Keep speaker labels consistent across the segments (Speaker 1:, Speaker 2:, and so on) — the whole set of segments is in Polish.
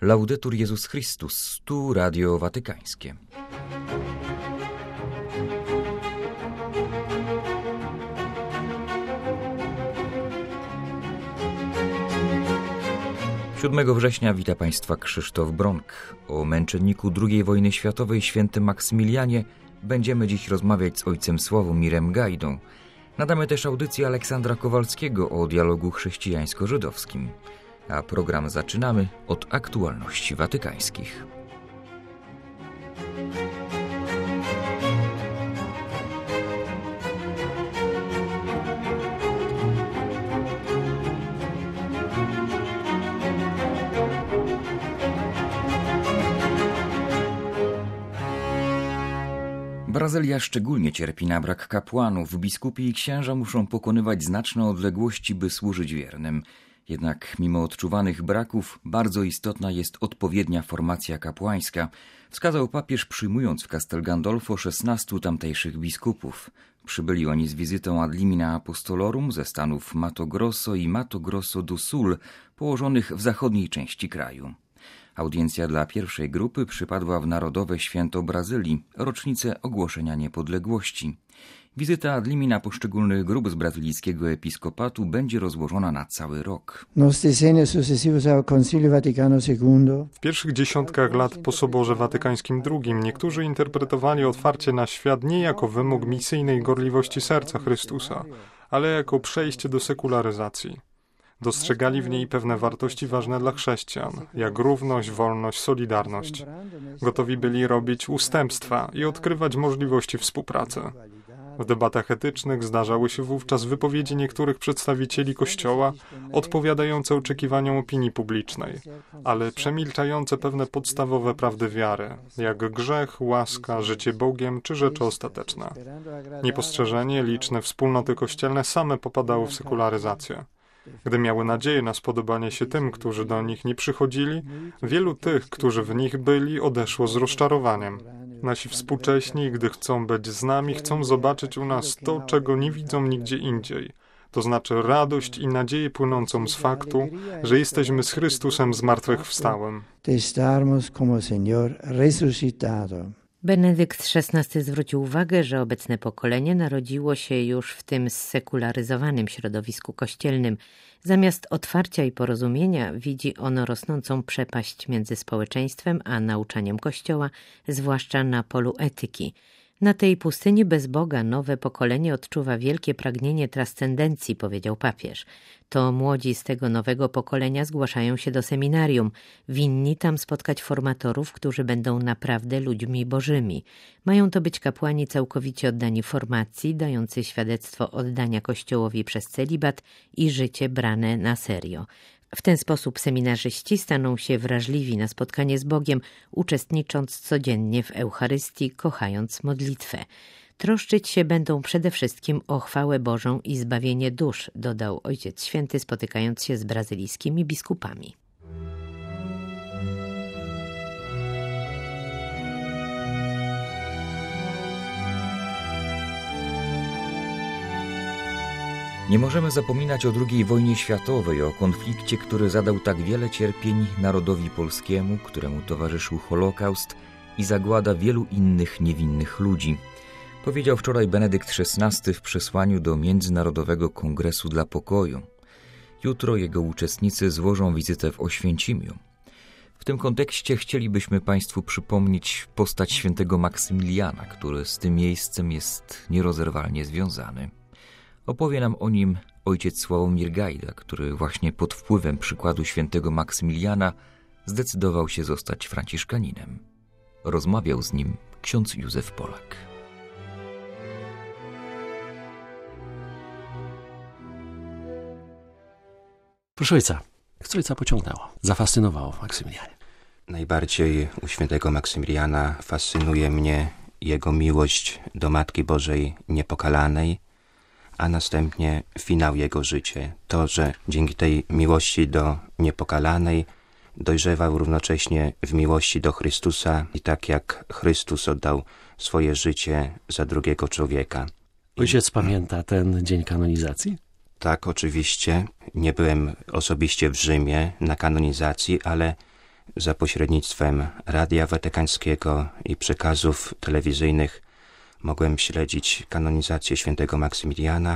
Speaker 1: Laudetur Jezus Chrystus, tu Radio Watykańskie. Siódmego września wita Państwa Krzysztof Bronk. O męczenniku II wojny światowej świętym Maksymilianie będziemy dziś rozmawiać z ojcem Sławomirem Gajdą. Nadamy też audycję Aleksandra Kowalskiego o dialogu chrześcijańsko-żydowskim. A program zaczynamy od aktualności watykańskich. Brazylia szczególnie cierpi na brak kapłanów. Biskupi i księża muszą pokonywać znaczne odległości, by służyć wiernym. Jednak mimo odczuwanych braków bardzo istotna jest odpowiednia formacja kapłańska, wskazał papież, przyjmując w Castel Gandolfo 16 tamtejszych biskupów. Przybyli oni z wizytą ad limina apostolorum ze stanów Mato Grosso i Mato Grosso do Sul, położonych w zachodniej części kraju. Audiencja dla pierwszej grupy przypadła w Narodowe Święto Brazylii, rocznicę ogłoszenia niepodległości. Wizyta ad limina poszczególnych grup z brazylijskiego episkopatu będzie rozłożona na cały rok.
Speaker 2: W pierwszych dziesiątkach lat po Soborze Watykańskim II niektórzy interpretowali otwarcie na świat nie jako wymóg misyjnej gorliwości serca Chrystusa, ale jako przejście do sekularyzacji. Dostrzegali w niej pewne wartości ważne dla chrześcijan, jak równość, wolność, solidarność. Gotowi byli robić ustępstwa i odkrywać możliwości współpracy. W debatach etycznych zdarzały się wówczas wypowiedzi niektórych przedstawicieli Kościoła odpowiadające oczekiwaniom opinii publicznej, ale przemilczające pewne podstawowe prawdy wiary, jak grzech, łaska, życie Bogiem czy rzeczy ostateczne. Niepostrzeżenie liczne wspólnoty kościelne same popadały w sekularyzację. Gdy miały nadzieję na spodobanie się tym, którzy do nich nie przychodzili, wielu tych, którzy w nich byli, odeszło z rozczarowaniem. Nasi współcześni, gdy chcą być z nami, chcą zobaczyć u nas to, czego nie widzą nigdzie indziej. To znaczy radość i nadzieję płynącą z faktu, że jesteśmy z Chrystusem zmartwychwstałym.
Speaker 3: Benedykt XVI zwrócił uwagę, że obecne pokolenie narodziło się już w tym zsekularyzowanym środowisku kościelnym. Zamiast otwarcia i porozumienia widzi ono rosnącą przepaść między społeczeństwem a nauczaniem Kościoła, zwłaszcza na polu etyki. Na tej pustyni bez Boga nowe pokolenie odczuwa wielkie pragnienie transcendencji, powiedział papież. To młodzi z tego nowego pokolenia zgłaszają się do seminarium. Winni tam spotkać formatorów, którzy będą naprawdę ludźmi bożymi. Mają to być kapłani całkowicie oddani formacji, dający świadectwo oddania Kościołowi przez celibat i życie brane na serio. W ten sposób seminarzyści staną się wrażliwi na spotkanie z Bogiem, uczestnicząc codziennie w Eucharystii, kochając modlitwę. Troszczyć się będą przede wszystkim o chwałę Bożą i zbawienie dusz, dodał Ojciec Święty, spotykając się z brazylijskimi biskupami.
Speaker 1: Nie możemy zapominać o II wojnie światowej, o konflikcie, który zadał tak wiele cierpień narodowi polskiemu, któremu towarzyszył Holokaust i zagłada wielu innych niewinnych ludzi. Powiedział wczoraj Benedykt XVI w przesłaniu do Międzynarodowego Kongresu dla Pokoju. Jutro jego uczestnicy złożą wizytę w Oświęcimiu. W tym kontekście chcielibyśmy Państwu przypomnieć postać świętego Maksymiliana, który z tym miejscem jest nierozerwalnie związany. Opowie nam o nim ojciec Sławomir Gajda, który właśnie pod wpływem przykładu świętego Maksymiliana zdecydował się zostać franciszkaninem. Rozmawiał z nim ksiądz Józef Polak.
Speaker 4: Proszę ojca, co ojca pociągnęło, zafascynowało w Maksymilianie?
Speaker 5: Najbardziej u świętego Maksymiliana fascynuje mnie jego miłość do Matki Bożej Niepokalanej, a następnie finał jego życia. To, że dzięki tej miłości do Niepokalanej dojrzewał równocześnie w miłości do Chrystusa i tak jak Chrystus oddał swoje życie za drugiego człowieka.
Speaker 4: Ojciec pamięta ten dzień kanonizacji?
Speaker 5: Tak, oczywiście. Nie byłem osobiście w Rzymie na kanonizacji, ale za pośrednictwem Radia Watykańskiego i przekazów telewizyjnych mogłem śledzić kanonizację świętego Maksymiliana.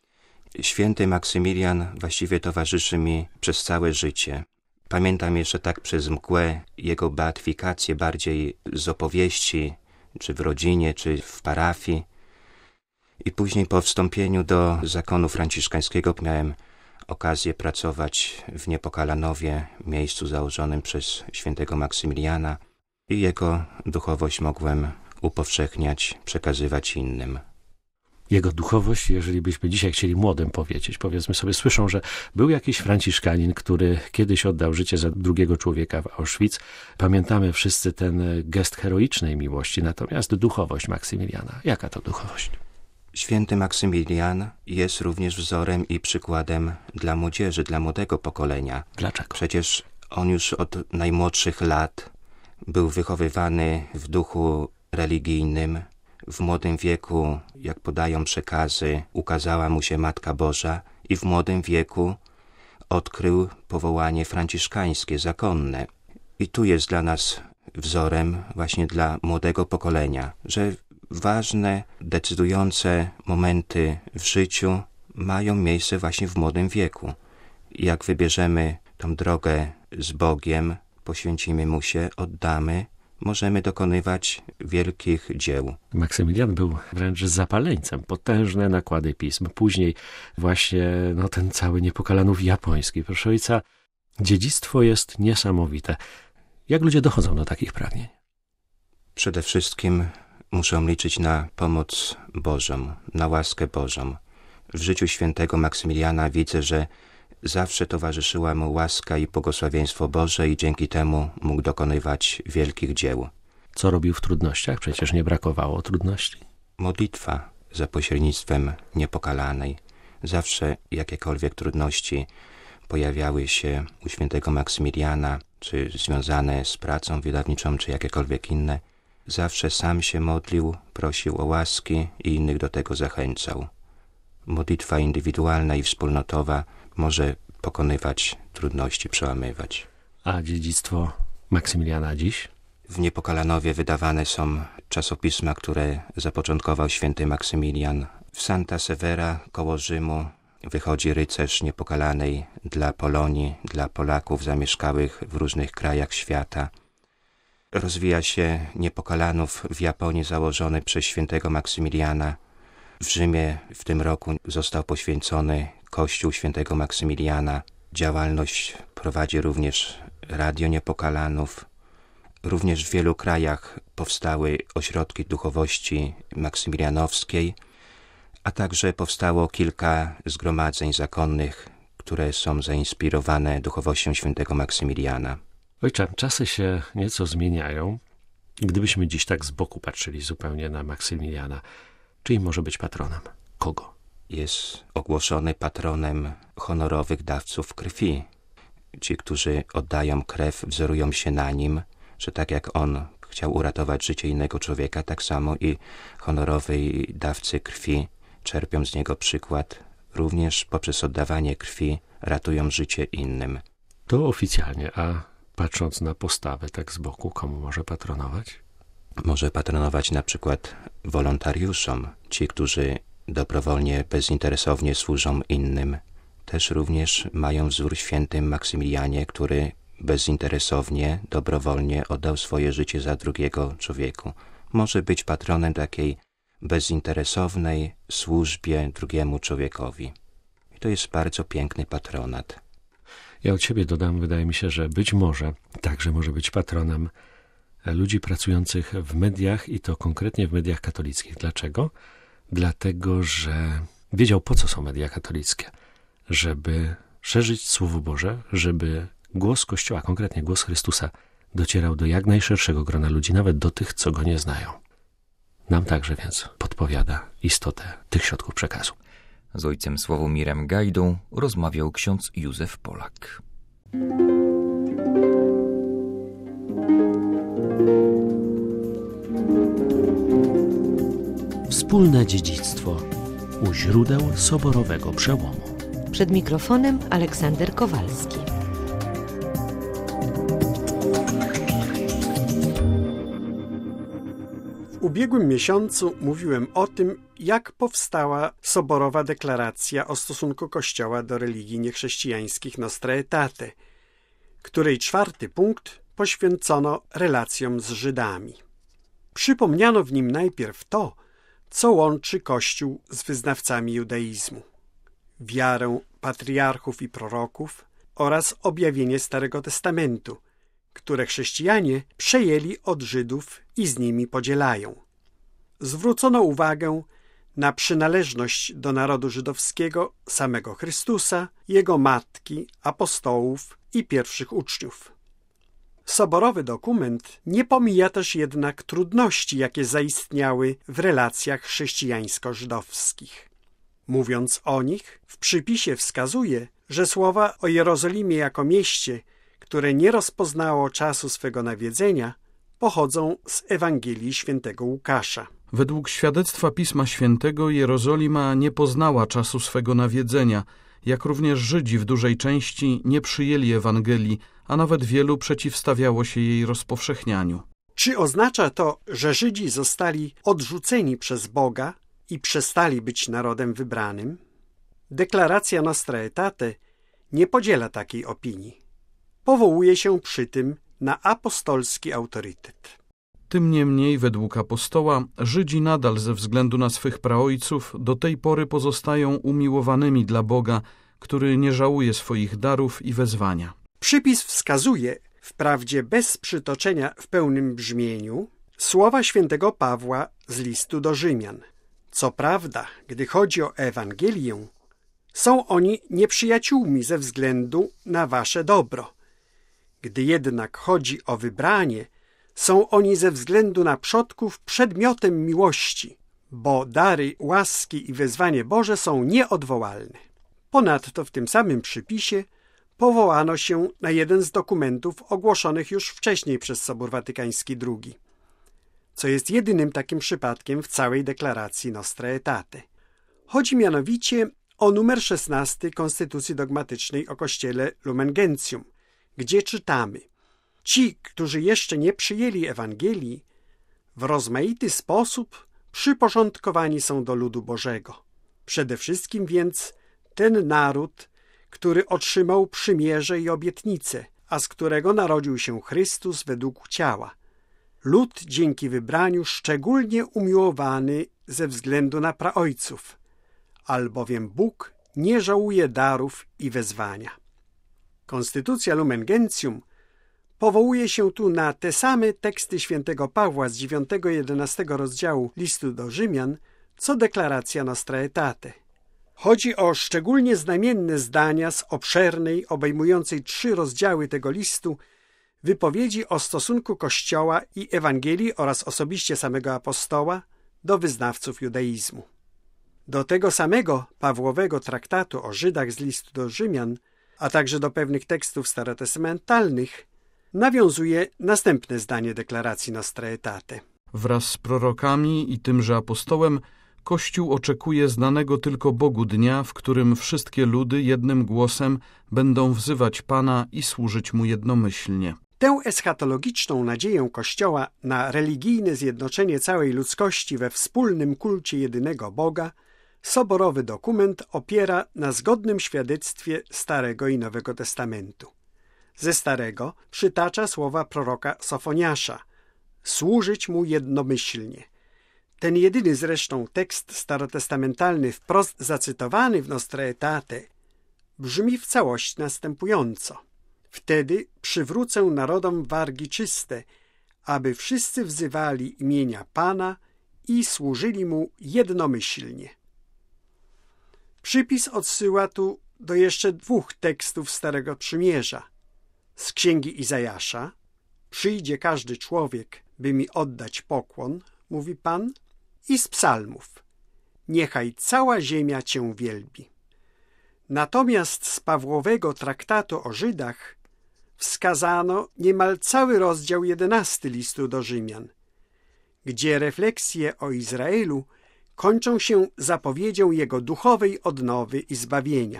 Speaker 5: Święty Maksymilian właściwie towarzyszy mi przez całe życie. Pamiętam jeszcze tak przez mgłę jego beatyfikację bardziej z opowieści, czy w rodzinie, czy w parafii. I później po wstąpieniu do zakonu franciszkańskiego miałem okazję pracować w Niepokalanowie, miejscu założonym przez świętego Maksymiliana, i jego duchowość mogłem upowszechniać, przekazywać innym.
Speaker 4: Jego duchowość, jeżeli byśmy dzisiaj chcieli młodym powiedzieć, powiedzmy sobie, słyszą, że był jakiś franciszkanin, który kiedyś oddał życie za drugiego człowieka w Auschwitz. Pamiętamy wszyscy ten gest heroicznej miłości, natomiast duchowość Maksymiliana. Jaka to duchowość?
Speaker 5: Święty Maksymilian jest również wzorem i przykładem dla młodzieży, dla młodego pokolenia.
Speaker 4: Dlaczego?
Speaker 5: Przecież on już od najmłodszych lat był wychowywany w duchu religijnym. W młodym wieku, jak podają przekazy, ukazała mu się Matka Boża i w młodym wieku odkrył powołanie franciszkańskie, zakonne. I tu jest dla nas wzorem właśnie dla młodego pokolenia, że ważne, decydujące momenty w życiu mają miejsce właśnie w młodym wieku. I jak wybierzemy tą drogę z Bogiem, poświęcimy Mu się, oddamy, możemy dokonywać wielkich dzieł.
Speaker 4: Maksymilian był wręcz zapaleńcem, potężne nakłady pism. Później właśnie ten cały Niepokalanów japoński. Proszę ojca, dziedzictwo jest niesamowite. Jak ludzie dochodzą do takich pragnień?
Speaker 5: Przede wszystkim muszą liczyć na pomoc Bożą, na łaskę Bożą. W życiu świętego Maksymiliana widzę, że zawsze towarzyszyła mu łaska i błogosławieństwo Boże i dzięki temu mógł dokonywać wielkich dzieł.
Speaker 4: Co robił w trudnościach? Przecież nie brakowało trudności.
Speaker 5: Modlitwa za pośrednictwem Niepokalanej. Zawsze jakiekolwiek trudności pojawiały się u świętego Maksymiliana, czy związane z pracą wydawniczą, czy jakiekolwiek inne, zawsze sam się modlił, prosił o łaski i innych do tego zachęcał. Modlitwa indywidualna i wspólnotowa może pokonywać trudności, przełamywać.
Speaker 4: A dziedzictwo Maksymiliana dziś?
Speaker 5: W Niepokalanowie wydawane są czasopisma, które zapoczątkował święty Maksymilian. W Santa Severa koło Rzymu wychodzi Rycerz Niepokalanej dla Polonii, dla Polaków zamieszkałych w różnych krajach świata. Rozwija się Niepokalanów w Japonii założony przez świętego Maksymiliana. W Rzymie w tym roku został poświęcony Kościół świętego Maksymiliana. Działalność prowadzi również Radio Niepokalanów. Również w wielu krajach powstały ośrodki duchowości maksymilianowskiej, a także powstało kilka zgromadzeń zakonnych, które są zainspirowane duchowością świętego Maksymiliana.
Speaker 4: Ojcze, czasy się nieco zmieniają. Gdybyśmy dziś tak z boku patrzyli zupełnie na Maksymiliana, czyim może być patronem? Kogo?
Speaker 5: Jest ogłoszony patronem honorowych dawców krwi. Ci, którzy oddają krew, wzorują się na nim, że tak jak on chciał uratować życie innego człowieka, tak samo i honorowi dawcy krwi czerpią z niego przykład. Również poprzez oddawanie krwi ratują życie innym.
Speaker 4: To oficjalnie, a patrząc na postawę tak z boku, komu może patronować?
Speaker 5: Może patronować na przykład wolontariuszom, ci, którzy dobrowolnie, bezinteresownie służą innym. Też również mają wzór w świętym Maksymilianie, który bezinteresownie, dobrowolnie oddał swoje życie za drugiego człowieku. Może być patronem takiej bezinteresownej służbie drugiemu człowiekowi. I to jest bardzo piękny patronat.
Speaker 4: Ja od siebie dodam, wydaje mi się, że być może także może być patronem ludzi pracujących w mediach i to konkretnie w mediach katolickich. Dlaczego? Dlatego, że wiedział, po co są media katolickie. Żeby szerzyć Słowo Boże, żeby głos Kościoła, konkretnie głos Chrystusa, docierał do jak najszerszego grona ludzi, nawet do tych, co Go nie znają. Nam także więc podpowiada istotę tych środków przekazu.
Speaker 1: Z ojcem Sławomirem Gajdą rozmawiał ksiądz Józef Polak.
Speaker 4: Wspólne dziedzictwo u źródeł soborowego przełomu.
Speaker 3: Przed mikrofonem Aleksander Kowalski.
Speaker 6: ubiegłym miesiącu mówiłem o tym, jak powstała soborowa deklaracja o stosunku Kościoła do religii niechrześcijańskich Nostra Aetate, której 4. punkt poświęcono relacjom z Żydami. Przypomniano w nim najpierw to, co łączy Kościół z wyznawcami judaizmu: wiarę patriarchów i proroków oraz objawienie Starego Testamentu, które chrześcijanie przejęli od Żydów i z nimi podzielają. Zwrócono uwagę na przynależność do narodu żydowskiego samego Chrystusa, jego matki, apostołów i pierwszych uczniów. Soborowy dokument nie pomija też jednak trudności, jakie zaistniały w relacjach chrześcijańsko-żydowskich. Mówiąc o nich, w przypisie wskazuje, że słowa o Jerozolimie jako mieście, które nie rozpoznało czasu swego nawiedzenia, pochodzą z Ewangelii świętego Łukasza.
Speaker 7: Według świadectwa Pisma Świętego Jerozolima nie poznała czasu swego nawiedzenia, jak również Żydzi w dużej części nie przyjęli Ewangelii, a nawet wielu przeciwstawiało się jej rozpowszechnianiu.
Speaker 6: Czy oznacza to, że Żydzi zostali odrzuceni przez Boga i przestali być narodem wybranym? Deklaracja Nostra Aetate nie podziela takiej opinii. Powołuje się przy tym na apostolski autorytet.
Speaker 7: Tym niemniej, według apostoła, Żydzi nadal ze względu na swych praojców do tej pory pozostają umiłowanymi dla Boga, który nie żałuje swoich darów i wezwania.
Speaker 6: Przypis wskazuje, wprawdzie bez przytoczenia w pełnym brzmieniu, słowa świętego Pawła z listu do Rzymian. Co prawda, gdy chodzi o Ewangelię, są oni nieprzyjaciółmi ze względu na wasze dobro. Gdy jednak chodzi o wybranie, są oni ze względu na przodków przedmiotem miłości, bo dary łaski i wezwanie Boże są nieodwołalne. Ponadto w tym samym przypisie powołano się na jeden z dokumentów ogłoszonych już wcześniej przez Sobór Watykański II, co jest jedynym takim przypadkiem w całej deklaracji Nostra Aetate. Chodzi mianowicie o numer 16 Konstytucji Dogmatycznej o Kościele Lumen Gentium, gdzie czytamy: ci, którzy jeszcze nie przyjęli Ewangelii, w rozmaity sposób przyporządkowani są do ludu Bożego. Przede wszystkim więc ten naród, który otrzymał przymierze i obietnice, a z którego narodził się Chrystus według ciała. Lud dzięki wybraniu szczególnie umiłowany ze względu na praojców, albowiem Bóg nie żałuje darów i wezwania. Konstytucja Lumen Gentium powołuje się tu na te same teksty świętego Pawła z 9-11 rozdziału listu do Rzymian, co deklaracja Nostra Aetate. Chodzi o szczególnie znamienne zdania z obszernej, obejmującej 3 rozdziały tego listu, wypowiedzi o stosunku Kościoła i Ewangelii oraz osobiście samego apostoła do wyznawców judaizmu. Do tego samego Pawłowego traktatu o Żydach z listu do Rzymian, a także do pewnych tekstów starotestamentalnych, nawiązuje następne zdanie deklaracji Nostra Aetate.
Speaker 7: Wraz z prorokami i tymże apostołem Kościół oczekuje znanego tylko Bogu dnia, w którym wszystkie ludy jednym głosem będą wzywać Pana i służyć Mu jednomyślnie.
Speaker 6: Tę eschatologiczną nadzieję Kościoła na religijne zjednoczenie całej ludzkości we wspólnym kulcie jedynego Boga soborowy dokument opiera na zgodnym świadectwie Starego i Nowego Testamentu. Ze Starego przytacza słowa proroka Sofoniasza: służyć Mu jednomyślnie. Ten jedyny zresztą tekst starotestamentalny wprost zacytowany w Nostra Aetate brzmi w całości następująco: wtedy przywrócę narodom wargi czyste, aby wszyscy wzywali imienia Pana i służyli Mu jednomyślnie. Przypis odsyła tu do jeszcze 2 tekstów Starego Przymierza. Z Księgi Izajasza: przyjdzie każdy człowiek, by mi oddać pokłon, mówi Pan, i z psalmów: niechaj cała ziemia Cię wielbi. Natomiast z Pawłowego traktatu o Żydach wskazano niemal cały rozdział 11 listu do Rzymian, gdzie refleksje o Izraelu kończą się zapowiedzią jego duchowej odnowy i zbawienia.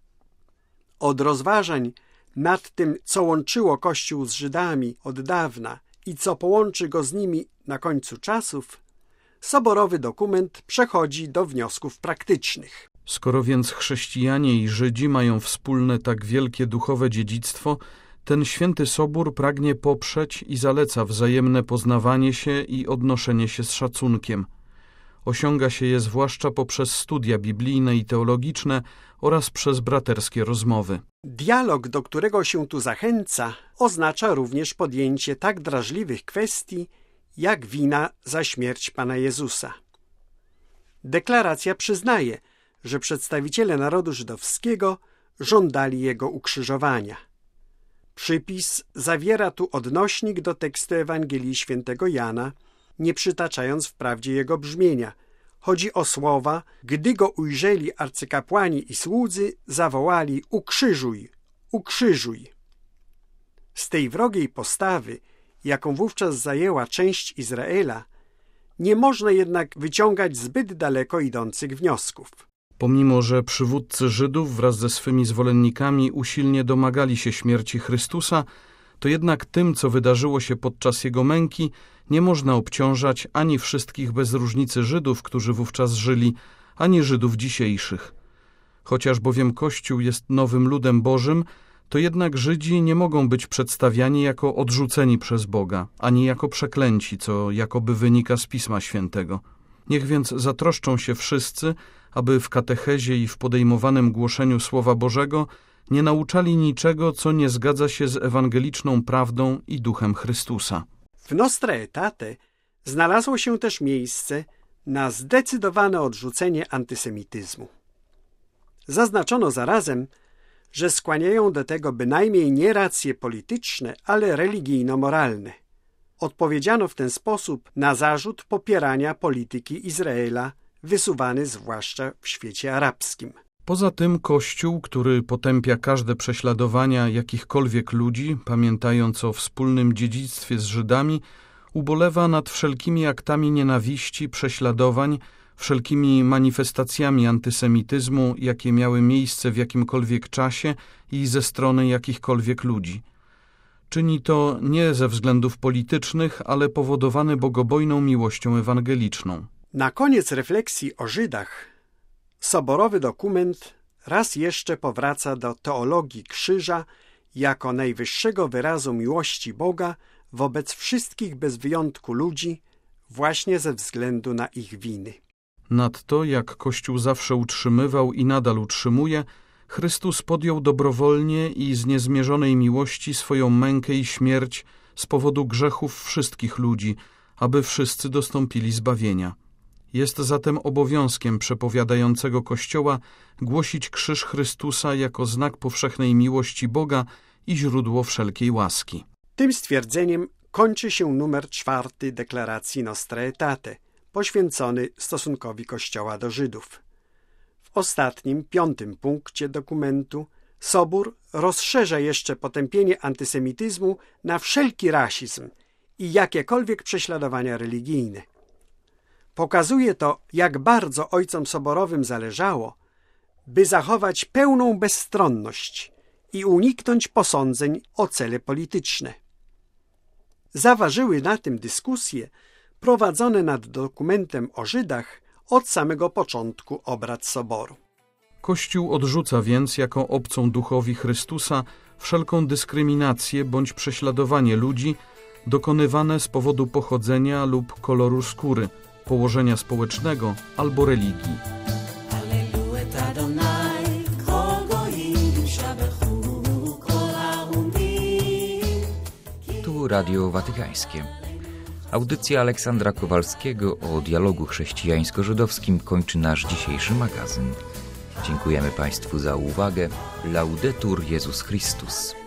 Speaker 6: Od rozważań nad tym, co łączyło Kościół z Żydami od dawna i co połączy go z nimi na końcu czasów, soborowy dokument przechodzi do wniosków praktycznych.
Speaker 7: Skoro więc chrześcijanie i Żydzi mają wspólne tak wielkie duchowe dziedzictwo, ten święty sobór pragnie poprzeć i zaleca wzajemne poznawanie się i odnoszenie się z szacunkiem. Osiąga się je zwłaszcza poprzez studia biblijne i teologiczne oraz przez braterskie rozmowy.
Speaker 6: Dialog, do którego się tu zachęca, oznacza również podjęcie tak drażliwych kwestii, jak wina za śmierć Pana Jezusa. Deklaracja przyznaje, że przedstawiciele narodu żydowskiego żądali Jego ukrzyżowania. Przypis zawiera tu odnośnik do tekstu Ewangelii Świętego Jana, nie przytaczając wprawdzie jego brzmienia. Chodzi o słowa: gdy go ujrzeli arcykapłani i słudzy, zawołali: ukrzyżuj, ukrzyżuj. Z tej wrogiej postawy, jaką wówczas zajęła część Izraela, nie można jednak wyciągać zbyt daleko idących wniosków.
Speaker 7: Pomimo że przywódcy Żydów wraz ze swymi zwolennikami usilnie domagali się śmierci Chrystusa, to jednak tym, co wydarzyło się podczas Jego męki, nie można obciążać ani wszystkich bez różnicy Żydów, którzy wówczas żyli, ani Żydów dzisiejszych. Chociaż bowiem Kościół jest nowym ludem Bożym, to jednak Żydzi nie mogą być przedstawiani jako odrzuceni przez Boga, ani jako przeklęci, co jakoby wynika z Pisma Świętego. Niech więc zatroszczą się wszyscy, aby w katechezie i w podejmowanym głoszeniu Słowa Bożego nie nauczali niczego, co nie zgadza się z ewangeliczną prawdą i duchem Chrystusa.
Speaker 6: W Nostra Aetate znalazło się też miejsce na zdecydowane odrzucenie antysemityzmu. Zaznaczono zarazem, że skłaniają do tego bynajmniej nie racje polityczne, ale religijno-moralne. Odpowiedziano w ten sposób na zarzut popierania polityki Izraela, wysuwany zwłaszcza w świecie arabskim.
Speaker 7: Poza tym Kościół, który potępia każde prześladowania jakichkolwiek ludzi, pamiętając o wspólnym dziedzictwie z Żydami, ubolewa nad wszelkimi aktami nienawiści, prześladowań, wszelkimi manifestacjami antysemityzmu, jakie miały miejsce w jakimkolwiek czasie i ze strony jakichkolwiek ludzi. Czyni to nie ze względów politycznych, ale powodowany bogobojną miłością ewangeliczną.
Speaker 6: Na koniec refleksji o Żydach soborowy dokument raz jeszcze powraca do teologii krzyża jako najwyższego wyrazu miłości Boga wobec wszystkich bez wyjątku ludzi, właśnie ze względu na ich winy.
Speaker 7: Nadto, jak Kościół zawsze utrzymywał i nadal utrzymuje, Chrystus podjął dobrowolnie i z niezmierzonej miłości swoją mękę i śmierć z powodu grzechów wszystkich ludzi, aby wszyscy dostąpili zbawienia. Jest zatem obowiązkiem przepowiadającego Kościoła głosić krzyż Chrystusa jako znak powszechnej miłości Boga i źródło wszelkiej łaski.
Speaker 6: Tym stwierdzeniem kończy się numer 4 deklaracji Nostra Aetate, poświęcony stosunkowi Kościoła do Żydów. W ostatnim, 5. punkcie dokumentu Sobór rozszerza jeszcze potępienie antysemityzmu na wszelki rasizm i jakiekolwiek prześladowania religijne. Pokazuje to, jak bardzo ojcom soborowym zależało, by zachować pełną bezstronność i uniknąć posądzeń o cele polityczne. Zaważyły na tym dyskusje prowadzone nad dokumentem o Żydach od samego początku obrad Soboru.
Speaker 7: Kościół odrzuca więc jako obcą duchowi Chrystusa wszelką dyskryminację bądź prześladowanie ludzi dokonywane z powodu pochodzenia lub koloru skóry, położenia społecznego albo religii.
Speaker 1: Tu Radio Watykańskie. Audycja Aleksandra Kowalskiego o dialogu chrześcijańsko-żydowskim kończy nasz dzisiejszy magazyn. Dziękujemy Państwu za uwagę. Laudetur Jezus Chrystus.